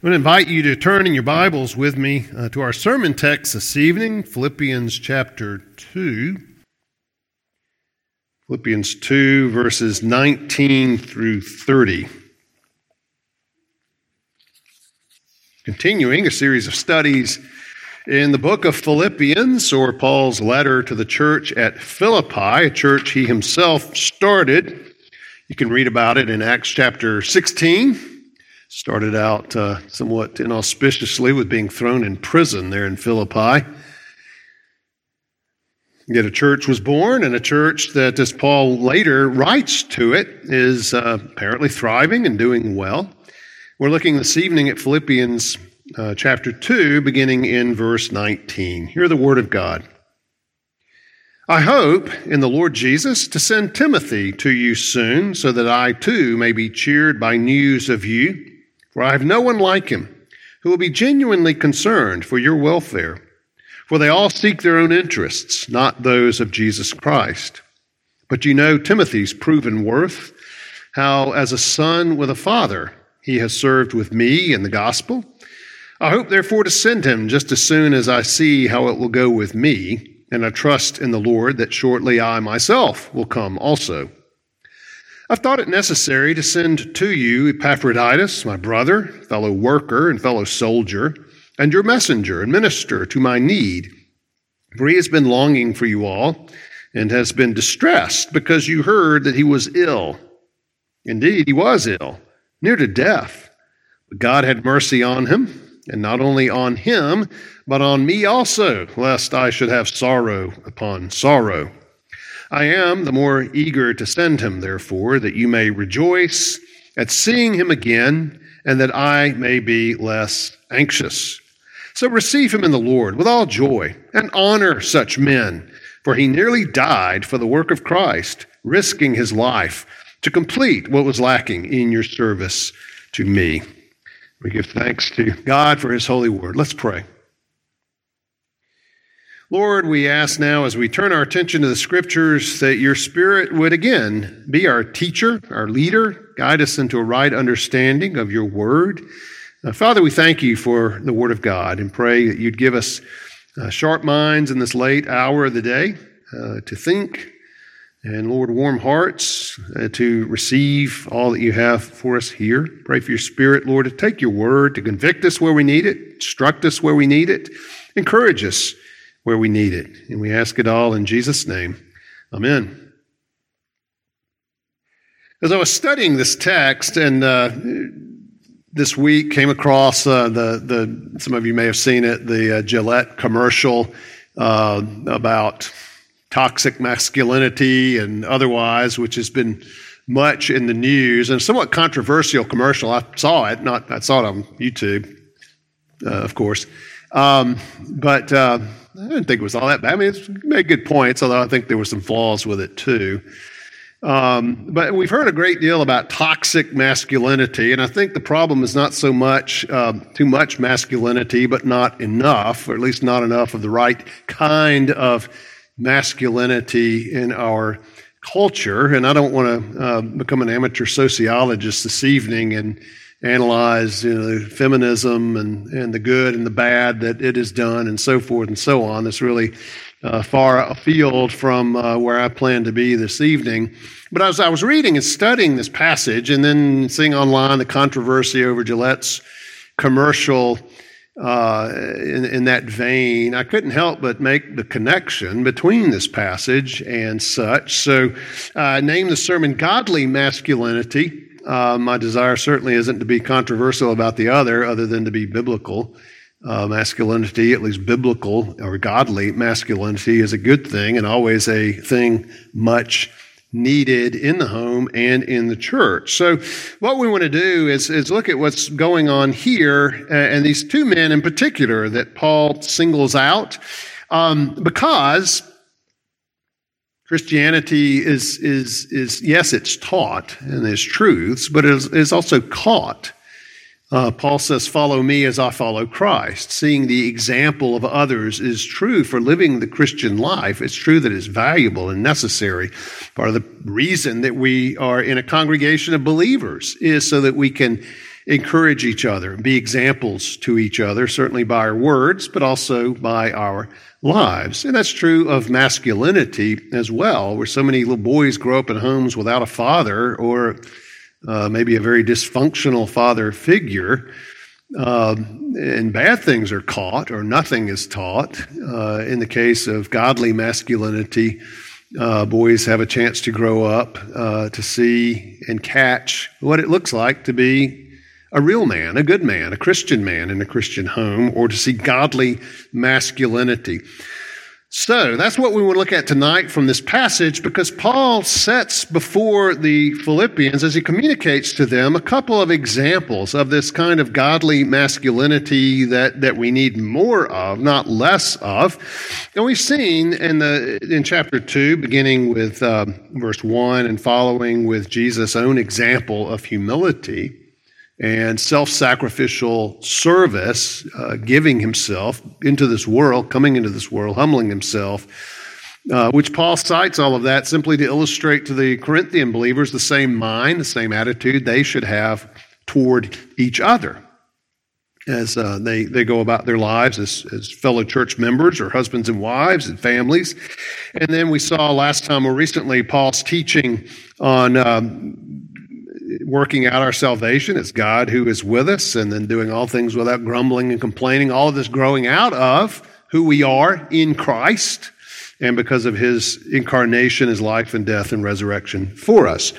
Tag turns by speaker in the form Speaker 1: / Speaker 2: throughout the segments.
Speaker 1: I want to invite you to turn in your Bibles with me to our sermon text this evening, Philippians chapter 2. Philippians 2, verses 19 through 30. Continuing a series of studies in the book of Philippians, or Paul's letter to the church at Philippi, a church he himself started. You can read about it in Acts chapter 16. Started out somewhat inauspiciously with being thrown in prison there in Philippi. Yet a church was born, and a church that, as Paul later writes to it, is apparently thriving and doing well. We're looking this evening at Philippians chapter 2, beginning in verse 19. Hear the word of God. I hope in the Lord Jesus to send Timothy to you soon, so that I too may be cheered by news of you. For I have no one like him who will be genuinely concerned for your welfare. For they all seek their own interests, not those of Jesus Christ. But you know Timothy's proven worth, how as a son with a father he has served with me in the gospel. I hope therefore to send him just as soon as I see how it will go with me, and I trust in the Lord that shortly I myself will come also. I've thought it necessary to send to you Epaphroditus, my brother, fellow worker and fellow soldier, and your messenger and minister to my need. For he has been longing for you all and has been distressed because you heard that he was ill. Indeed, he was ill, near to death. But God had mercy on him, and not only on him, but on me also, lest I should have sorrow upon sorrow. I am the more eager to send him, therefore, that you may rejoice at seeing him again, and that I may be less anxious. So receive him in the Lord with all joy, and honor such men, for he nearly died for the work of Christ, risking his life to complete what was lacking in your service to me. We give thanks to God for his holy word. Let's pray. Lord, we ask now as we turn our attention to the Scriptures that your Spirit would again be our teacher, our leader, guide us into a right understanding of your word. Father, we thank you for the word of God and pray that you'd give us sharp minds in this late hour of the day to think, and Lord, warm hearts to receive all that you have for us here. Pray for your Spirit, Lord, to take your word, to convict us where we need it, instruct us where we need it, encourage us where we need it. And we ask it all in Jesus' name. Amen. As I was studying this text and this week came across some of you may have seen it, the Gillette commercial about toxic masculinity and otherwise, which has been much in the news and somewhat controversial commercial. I saw it on YouTube, of course. But I didn't think it was all that bad. I mean, it made good points, although I think there were some flaws with it too. But we've heard a great deal about toxic masculinity, and I think the problem is not so much too much masculinity, but not enough, or at least not enough of the right kind of masculinity in our culture. And I don't want to become an amateur sociologist this evening and analyze feminism and the good and the bad that it has done and so forth and so on. It's really far afield from where I plan to be this evening. But as I was reading and studying this passage and then seeing online the controversy over Gillette's commercial in that vein, I couldn't help but make the connection between this passage and such. So I named the sermon Godly Masculinity. My desire certainly isn't to be controversial about the other than to be biblical. Masculinity, at least biblical or godly masculinity, is a good thing and always a thing much needed in the home and in the church. So what we want to do is look at what's going on here and these two men in particular that Paul singles out because Christianity is yes, it's taught and there's truths, but it is also caught. Paul says, follow me as I follow Christ. Seeing the example of others is true for living the Christian life. It's true that it's valuable and necessary. Part of the reason that we are in a congregation of believers is so that we can encourage each other, be examples to each other, certainly by our words, but also by our lives. And that's true of masculinity as well, where so many little boys grow up in homes without a father or maybe a very dysfunctional father figure. And bad things are caught or nothing is taught. In the case of godly masculinity, boys have a chance to grow up to see and catch what it looks like to be a real man, a good man, a Christian man in a Christian home, or to see godly masculinity. So that's what we want to look at tonight from this passage, because Paul sets before the Philippians, as he communicates to them, a couple of examples of this kind of godly masculinity that we need more of, not less of. And we've seen in chapter 2, beginning with verse 1 and following with Jesus' own example of humility and self-sacrificial service, giving himself into this world, coming into this world, humbling himself, which Paul cites all of that simply to illustrate to the Corinthian believers the same mind, the same attitude they should have toward each other as they go about their lives as fellow church members or husbands and wives and families. And then we saw last time or recently Paul's teaching on working out our salvation. It's God who is with us, and then doing all things without grumbling and complaining. All of this growing out of who we are in Christ, and because of his incarnation, his life and death and resurrection for us.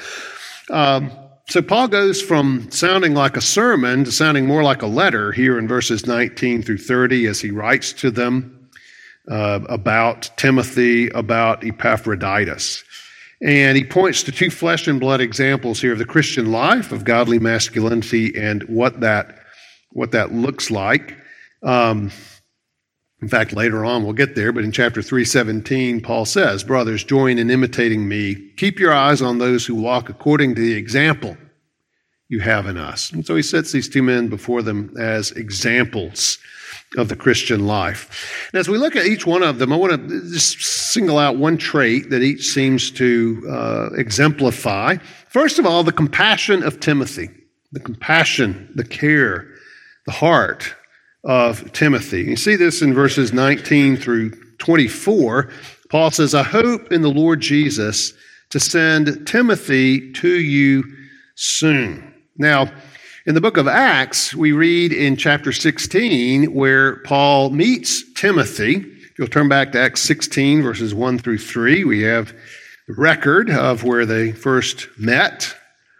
Speaker 1: So Paul goes from sounding like a sermon to sounding more like a letter here in verses 19 through 30 as he writes to them about Timothy, about Epaphroditus. And he points to two flesh and blood examples here of the Christian life, of godly masculinity, and what that looks like. In fact, later on we'll get there, but in chapter 3:17, Paul says, "Brothers, join in imitating me. Keep your eyes on those who walk according to the example you have in us." And so he sets these two men before them as examples of the Christian life. And as we look at each one of them, I want to just single out one trait that each seems to exemplify. First of all, the compassion of Timothy, the compassion, the care, the heart of Timothy. You see this in verses 19 through 24. Paul says, "I hope in the Lord Jesus to send Timothy to you soon." Now, in the book of Acts, we read in chapter 16 where Paul meets Timothy. If you'll turn back to Acts 16, verses 1 through 3, we have the record of where they first met.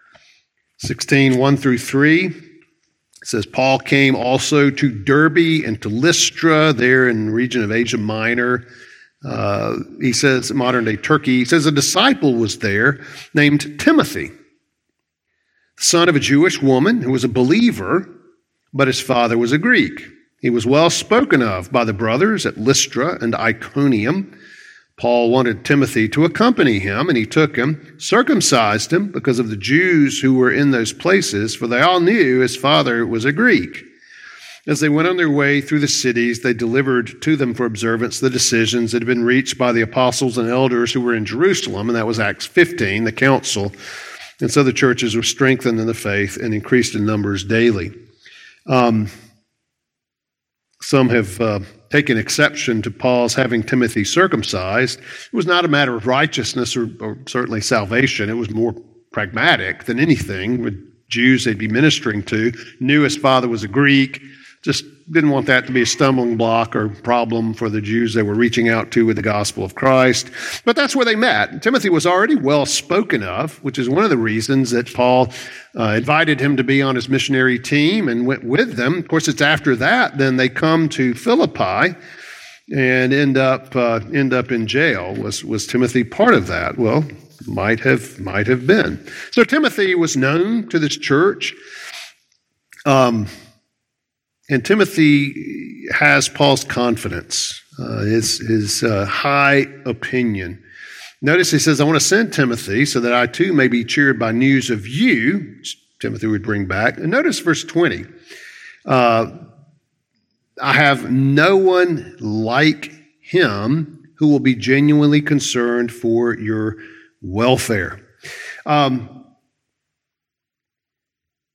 Speaker 1: 16, 1 through 3. It says, "Paul came also to Derbe and to Lystra, there in the region of Asia Minor." He says, modern-day Turkey. He says, "A disciple was there named Timothy, son of a Jewish woman who was a believer, but his father was a Greek. He was well spoken of by the brothers at Lystra and Iconium. Paul wanted Timothy to accompany him, and he took him, circumcised him because of the Jews who were in those places, for they all knew his father was a Greek. As they went on their way through the cities, they delivered to them for observance the decisions that had been reached by the apostles and elders who were in Jerusalem," and that was Acts 15, the council. "And so the churches were strengthened in the faith and increased in numbers daily." Some have taken exception to Paul's having Timothy circumcised. It was not a matter of righteousness or certainly salvation. It was more pragmatic than anything. The Jews they'd be ministering to knew his father was a Greek, just didn't want that to be a stumbling block or problem for the Jews they were reaching out to with the gospel of Christ. But that's where they met. Timothy was already well spoken of, which is one of the reasons that Paul invited him to be on his missionary team and went with them. Of course, it's after that, then they come to Philippi and end up in jail. Was Timothy part of that? Well, might have been. So Timothy was known to this church. And Timothy has Paul's confidence, his high opinion. Notice he says, "I want to send Timothy so that I too may be cheered by news of you," which Timothy would bring back. And notice verse 20. "I have no one like him who will be genuinely concerned for your welfare."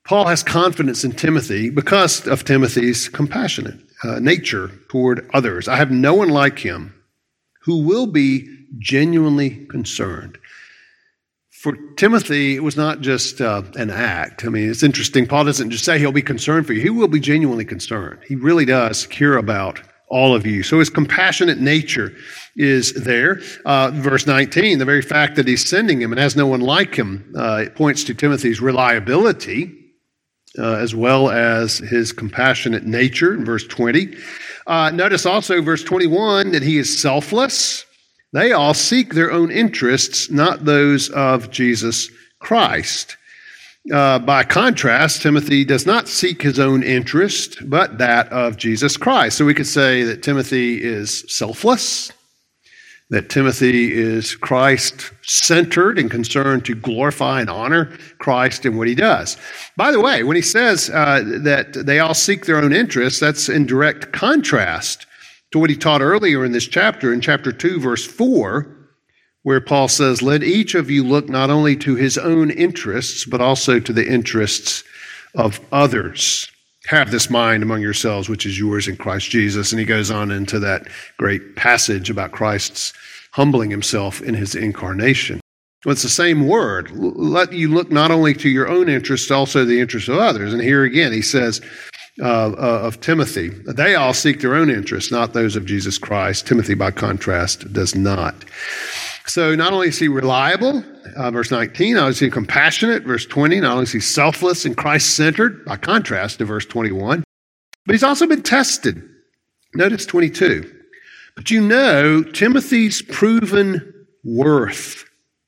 Speaker 1: Paul has confidence in Timothy because of Timothy's compassionate nature toward others. I have no one like him who will be genuinely concerned. For Timothy, it was not just an act. I mean, it's interesting. Paul doesn't just say he'll be concerned for you. He will be genuinely concerned. He really does care about all of you. So his compassionate nature is there. Verse 19, the very fact that he's sending him and has no one like him, it points to Timothy's reliability as well as his compassionate nature in verse 20. Notice also verse 21 that he is selfless. They all seek their own interests, not those of Jesus Christ. By contrast, Timothy does not seek his own interest, but that of Jesus Christ. So we could say that Timothy is selfless, that Timothy is Christ-centered and concerned to glorify and honor Christ in what he does. By the way, when he says that they all seek their own interests, that's in direct contrast to what he taught earlier in this chapter, in chapter 2, verse 4, where Paul says, "Let each of you look not only to his own interests, but also to the interests of others. Have this mind among yourselves, which is yours in Christ Jesus." And he goes on into that great passage about Christ's humbling himself in his incarnation. Well, it's the same word. Let you look not only to your own interests, also the interests of others. And here again, he says of Timothy, they all seek their own interests, not those of Jesus Christ. Timothy, by contrast, does not. So not only is he reliable, verse 19, not only is he compassionate, verse 20, not only is he selfless and Christ-centered, by contrast to verse 21, but he's also been tested. Notice 22. But you know Timothy's proven worth.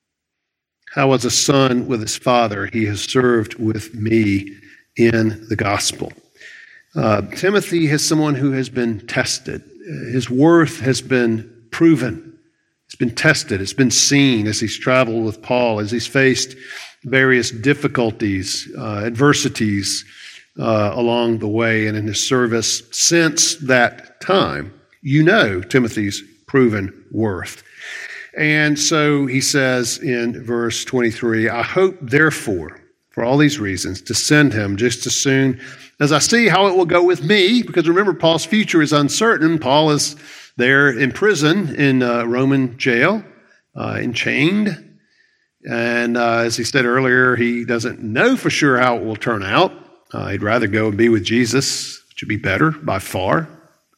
Speaker 1: How as a son with his father, he has served with me in the gospel. Timothy is someone who has been tested. His worth has been proven. It's been tested. It's been seen as he's traveled with Paul, as he's faced various difficulties, adversities along the way and in his service since that time. You know Timothy's proven worth. And so he says in verse 23, I hope, therefore, for all these reasons, to send him just as soon as I see how it will go with me, because remember, Paul's future is uncertain. Paul is there in prison in Roman jail, enchained. And as he said earlier, he doesn't know for sure how it will turn out. He'd rather go and be with Jesus, which would be better by far,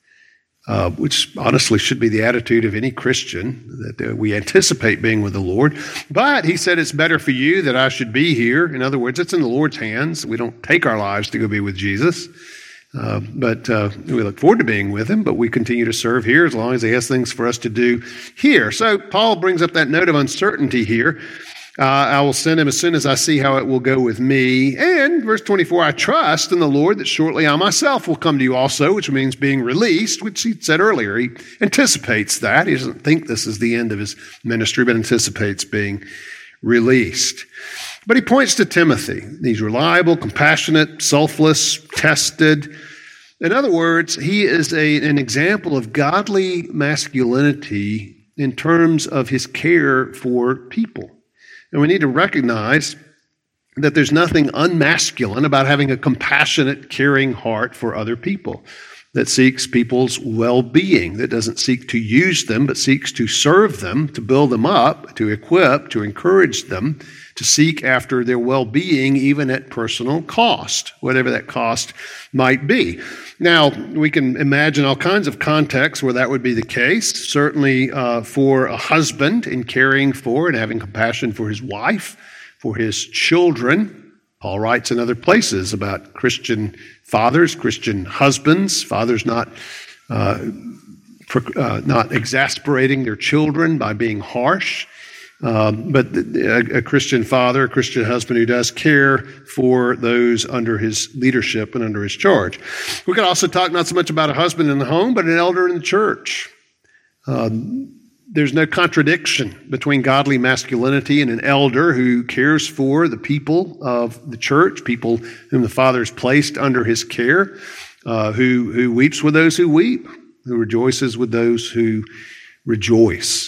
Speaker 1: which honestly should be the attitude of any Christian, that we anticipate being with the Lord. But he said it's better for you that I should be here. In other words, it's in the Lord's hands. We don't take our lives to go be with Jesus. But we look forward to being with him, but we continue to serve here as long as he has things for us to do here. So Paul brings up that note of uncertainty here. I will send him as soon as I see how it will go with me. And verse 24, I trust in the Lord that shortly I myself will come to you also, which means being released, which he said earlier. He anticipates that. He doesn't think this is the end of his ministry, but anticipates being released. But he points to Timothy. He's reliable, compassionate, selfless, tested. In other words, he is an example of godly masculinity in terms of his care for people. And we need to recognize that there's nothing unmasculine about having a compassionate, caring heart for other people that seeks people's well-being, that doesn't seek to use them, but seeks to serve them, to build them up, to equip, to encourage them, to seek after their well-being, even at personal cost, whatever that cost might be. Now, we can imagine all kinds of contexts where that would be the case. Certainly for a husband in caring for and having compassion for his wife, for his children. Paul writes in other places about Christian fathers, Christian husbands, fathers not exasperating their children by being harsh. But a Christian father, a Christian husband who does care for those under his leadership and under his charge. We could also talk not so much about a husband in the home, but an elder in the church. There's no contradiction between godly masculinity and an elder who cares for the people of the church, people whom the Father has placed under his care, who weeps with those who weep, who rejoices with those who rejoice.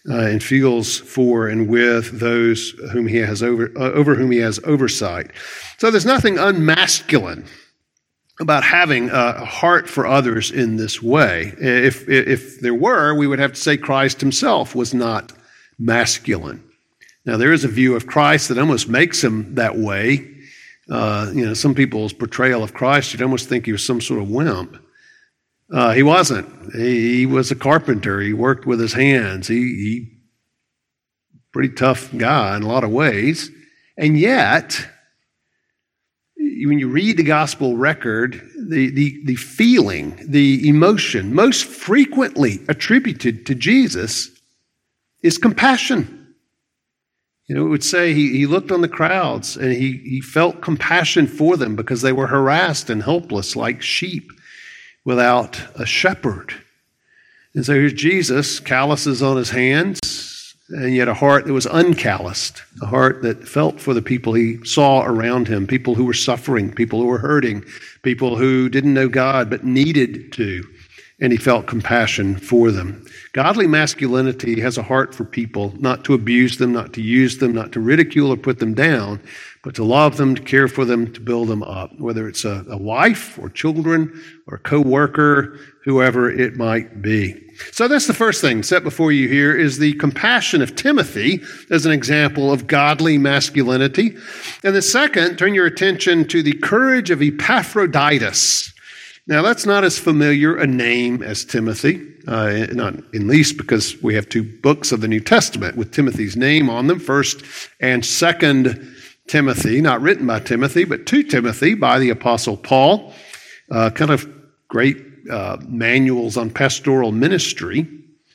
Speaker 1: and feels for and with those whom he has over whom he has oversight. So there's nothing unmasculine about having a heart for others in this way. If there were, we would have to say Christ himself was not masculine. Now, there is a view of Christ that almost makes him that way. Some people's portrayal of Christ, you'd almost think he was some sort of wimp. He wasn't. He was a carpenter. He worked with his hands. He pretty tough guy in a lot of ways. And yet, when you read the gospel record, the feeling, the emotion most frequently attributed to Jesus is compassion. It would say he looked on the crowds and he felt compassion for them because they were harassed and helpless like sheep without a shepherd. And so here's Jesus, calluses on his hands, and yet a heart that was uncalloused, a heart that felt for the people he saw around him, people who were suffering, people who were hurting, people who didn't know God but needed to, and he felt compassion for them. Godly masculinity has a heart for people, not to abuse them, not to use them, not to ridicule or put them down, but to love them, to care for them, to build them up, whether it's a wife or children or a co-worker, whoever it might be. So that's the first thing set before you here is the compassion of Timothy as an example of godly masculinity. And the second, turn your attention to the courage of Epaphroditus. Now, that's not as familiar a name as Timothy, not in least because we have two books of the New Testament with Timothy's name on them, 1st and 2nd Timothy, not written by Timothy, but to Timothy by the Apostle Paul, kind of great manuals on pastoral ministry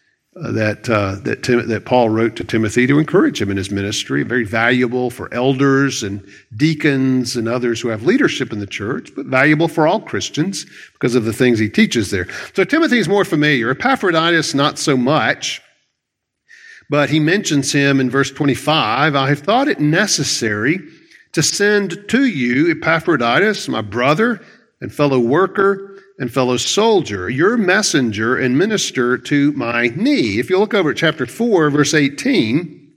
Speaker 1: that Paul wrote to Timothy to encourage him in his ministry, very valuable for elders and deacons and others who have leadership in the church, but valuable for all Christians because of the things he teaches there. So Timothy is more familiar. Epaphroditus, not so much, but he mentions him in verse 25. I have thought it necessary to send to you Epaphroditus, my brother and fellow worker and fellow soldier, your messenger and minister to my need. If you look over at chapter 4, verse 18,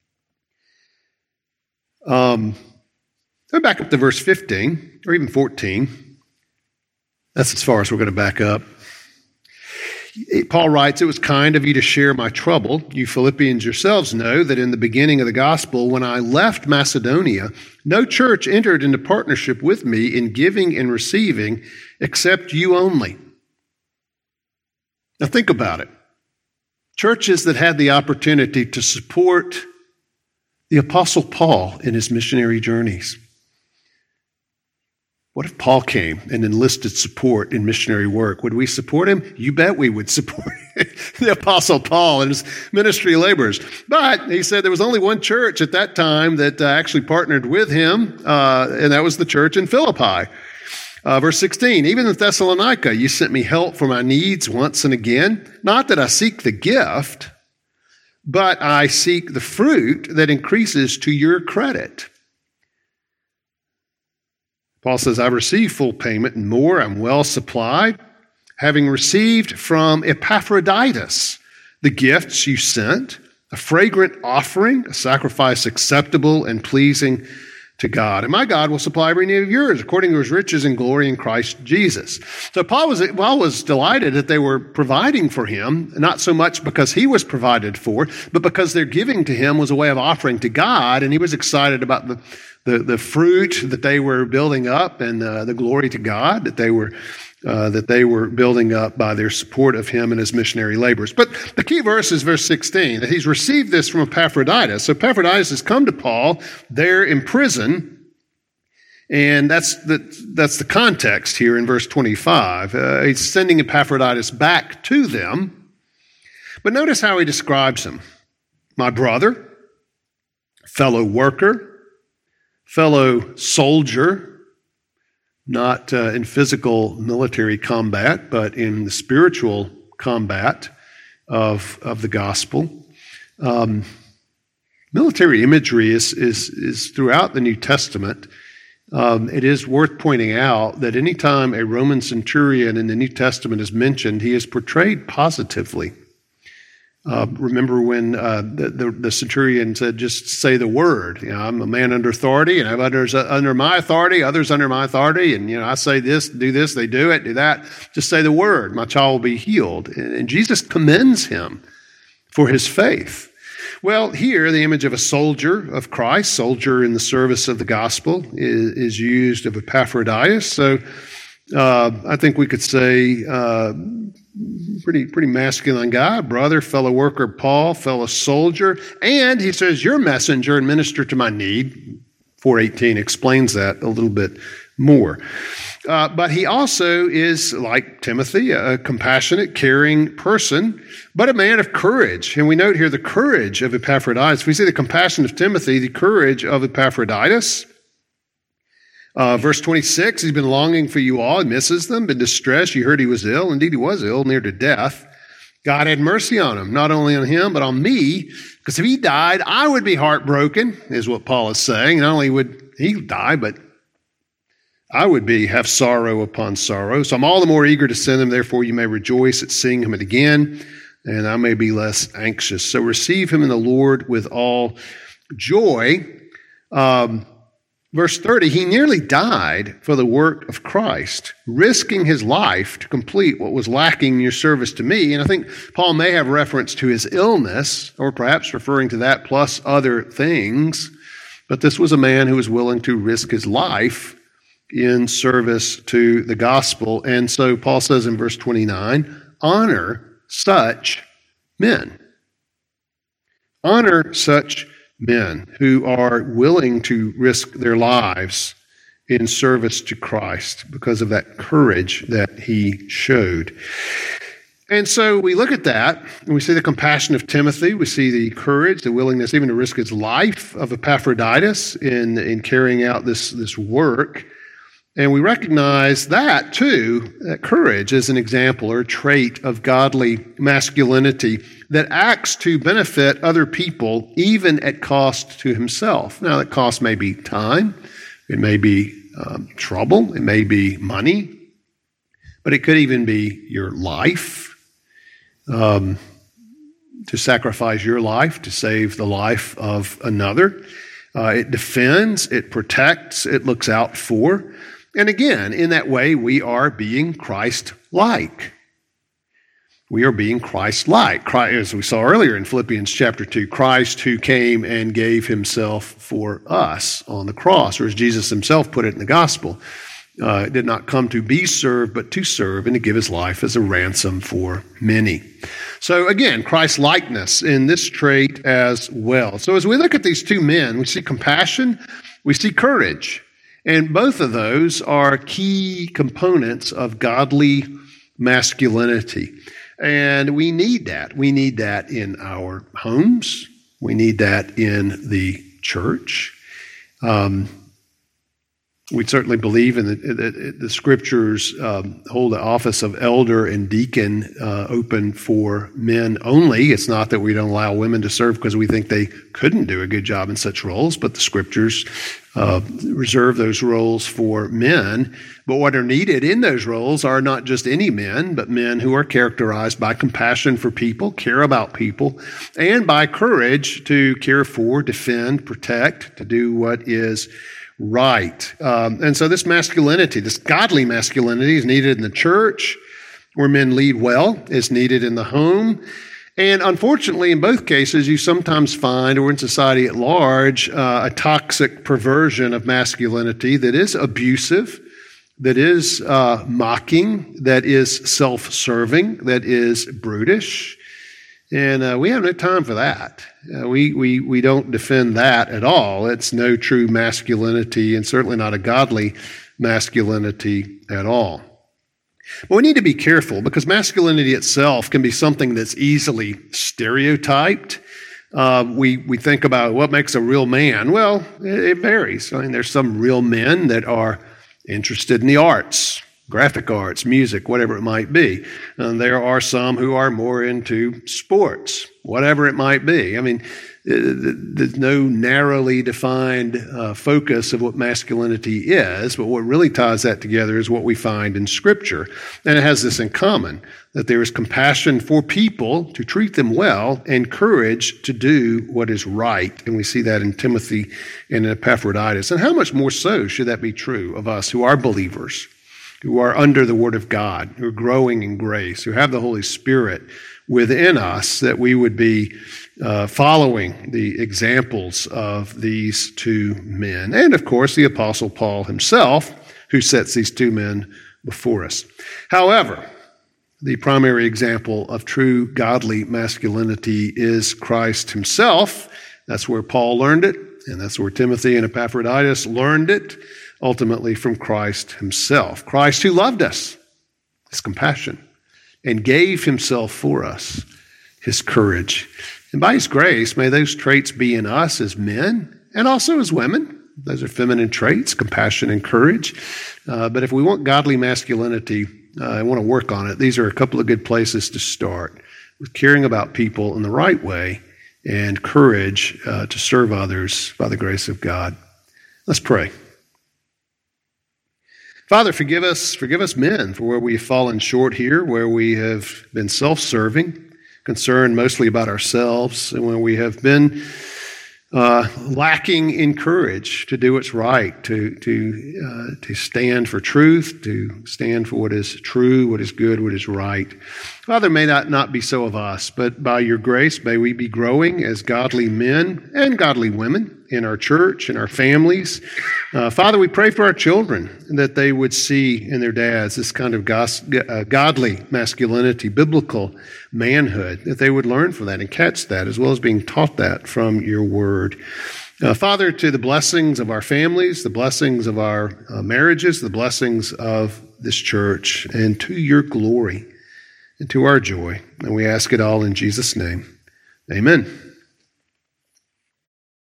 Speaker 1: go back up to verse 15, or even 14. That's as far as we're going to back up. Paul writes, it was kind of you to share my trouble. You Philippians yourselves know that in the beginning of the gospel, when I left Macedonia, no church entered into partnership with me in giving and receiving except you only. Now think about it. Churches that had the opportunity to support the Apostle Paul in his missionary journeys. What if Paul came and enlisted support in missionary work? Would we support him? You bet we would support the Apostle Paul and his ministry labors. But he said there was only one church at that time that actually partnered with him, and that was the church in Philippi. Verse 16, even in Thessalonica, you sent me help for my needs once and again. Not that I seek the gift, but I seek the fruit that increases to your credit. Paul says, I received full payment and more. I'm well supplied, having received from Epaphroditus the gifts you sent, a fragrant offering, a sacrifice acceptable and pleasing to God. And my God will supply every need of yours according to his riches and glory in Christ Jesus. So Paul was delighted that they were providing for him, not so much because he was provided for, but because their giving to him was a way of offering to God, and he was excited about the fruit that they were building up and the glory to God that they were building up by their support of him and his missionary labors. But the key verse is verse 16, that he's received this from Epaphroditus. So Epaphroditus has come to Paul there in prison, and that's the context here in verse 25. He's sending Epaphroditus back to them. But notice how he describes him. My brother, fellow worker, fellow soldier, not in physical military combat, but in the spiritual combat of the gospel. Military imagery is throughout the New Testament. It is worth pointing out that anytime a Roman centurion in the New Testament is mentioned, he is portrayed positively. Remember when the centurion said, just say the word. I'm a man under authority, and I have others under my authority, others under my authority. And, I say this, they do it, do that. Just say the word. My child will be healed. And Jesus commends him for his faith. Well, here, the image of a soldier of Christ, soldier in the service of the gospel, is used of Epaphroditus. So I think we could say pretty masculine guy, brother, fellow worker Paul, fellow soldier. And he says, your messenger and minister to my need. 4:18 explains that a little bit more. But he also is, like Timothy, a compassionate, caring person, but a man of courage. And we note here the courage of Epaphroditus. We see the compassion of Timothy, the courage of Epaphroditus. Verse 26, he's been longing for you all. He misses them, been distressed. You heard he was ill. Indeed, he was ill, near to death. God had mercy on him, not only on him, but on me. Because if he died, I would be heartbroken, is what Paul is saying. Not only would he die, but I would have sorrow upon sorrow. So I'm all the more eager to send him. Therefore, you may rejoice at seeing him again, and I may be less anxious. So receive him in the Lord with all joy. Verse 30, he nearly died for the work of Christ, risking his life to complete what was lacking in your service to me. And I think Paul may have reference to his illness, or perhaps referring to that plus other things. But this was a man who was willing to risk his life in service to the gospel. And so Paul says in verse 29, honor such men. Honor such men who are willing to risk their lives in service to Christ because of that courage that he showed. And so we look at that, and we see the compassion of Timothy. We see the courage, the willingness even to risk his life of Epaphroditus in carrying out this work. And we recognize that, too, that courage is an example or a trait of godly masculinity that acts to benefit other people, even at cost to himself. Now, that cost may be time, it may be trouble, it may be money, but it could even be your life, to sacrifice your life to save the life of another. It defends, it protects, it looks out for. And again, in that way, we are being Christ-like. We are being Christ-like. As we saw earlier in Philippians chapter 2, Christ who came and gave himself for us on the cross, or as Jesus himself put it in the gospel, did not come to be served, but to serve and to give his life as a ransom for many. So again, Christ-likeness in this trait as well. So as we look at these two men, we see compassion, we see courage. And both of those are key components of godly masculinity. And we need that. We need that in our homes. We need that in the church. We certainly believe in the scriptures hold the office of elder and deacon open for men only. It's not that we don't allow women to serve because we think they couldn't do a good job in such roles, but the scriptures reserve those roles for men. But what are needed in those roles are not just any men, but men who are characterized by compassion for people, care about people, and by courage to care for, defend, protect, to do what is right. And so this masculinity, this godly masculinity is needed in the church where men lead well, is needed in the home. And unfortunately, in both cases, you sometimes find, or in society at large, a toxic perversion of masculinity that is abusive, that is mocking, that is self-serving, that is brutish. And we have no time for that. We don't defend that at all. It's no true masculinity and certainly not a godly masculinity at all. But we need to be careful because masculinity itself can be something that's easily stereotyped. We think about what makes a real man. Well, it varies. I mean, there's some real men that are interested in the arts, graphic arts, music, whatever it might be. And there are some who are more into sports, whatever it might be. I mean, there's no narrowly defined focus of what masculinity is, but what really ties that together is what we find in Scripture. And it has this in common, that there is compassion for people to treat them well and courage to do what is right. And we see that in Timothy and in Epaphroditus. And how much more so should that be true of us who are believers, who are under the Word of God, who are growing in grace, who have the Holy Spirit within us, that we would be following the examples of these two men. And, of course, the Apostle Paul himself, who sets these two men before us. However, the primary example of true godly masculinity is Christ himself. That's where Paul learned it, and that's where Timothy and Epaphroditus learned it, ultimately from Christ himself. Christ who loved us, his compassion, and gave himself for us, his courage. And by his grace, may those traits be in us as men and also as women. Those are feminine traits, compassion and courage. But if we want godly masculinity, I want to work on it. These are a couple of good places to start, with caring about people in the right way and courage to serve others by the grace of God. Let's pray. Father, forgive us men for where we have fallen short here, where we have been self-serving, concerned mostly about ourselves, and when we have been lacking in courage to do what's right, to stand for truth, to stand for what is true, what is good, what is right. Father, may that not be so of us, but by your grace, may we be growing as godly men and godly women in our church, in our families. Father, we pray for our children, that they would see in their dads this kind of godly masculinity, biblical manhood, that they would learn from that and catch that, as well as being taught that from your word. Father, to the blessings of our families, the blessings of our marriages, the blessings of this church, and to your glory and to our joy. And we ask it all in Jesus' name. Amen.